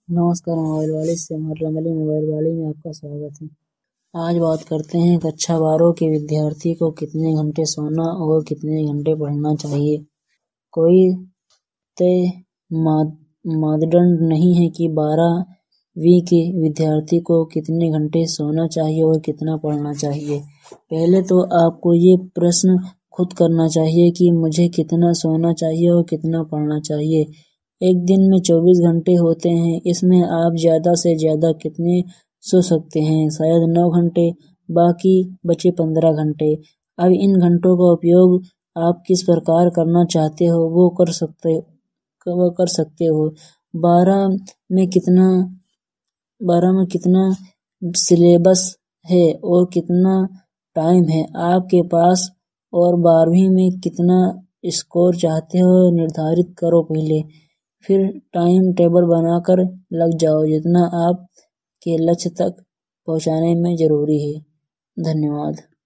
नमस्कार मोबाइल वाले से मरमली मोबाइल वाले में आपका स्वागत है। आज बात करते हैं कक्षा 12 के विद्यार्थी को कितने घंटे सोना और कितने घंटे पढ़ना चाहिए। कोई तय मानदंड नहीं है कि 12वीं के विद्यार्थी को कितने घंटे सोना चाहिए और कितना पढ़ना चाहिए। पहले तो आपको ये प्रश्न खुद करना चाहिए कि मुझे कितना सोना चाहिए और कितना पढ़ना चाहिए। एक दिन में 24 घंटे होते हैं, इसमें आप ज्यादा से ज्यादा कितने सो सकते हैं? शायद 9 घंटे, बाकी बचे 15 घंटे। अब इन घंटों का उपयोग आप किस प्रकार करना चाहते हो वो कर सकते हो। 12 में कितना सिलेबस है और कितना टाइम है आपके पास, और 12वीं में कितना स्कोर चाहते हो निर्धारित करो पहले, फिर टाइम टेबल बनाकर लग जाओ जितना आप के लक्ष्य तक पहुंचाने में जरूरी है। धन्यवाद।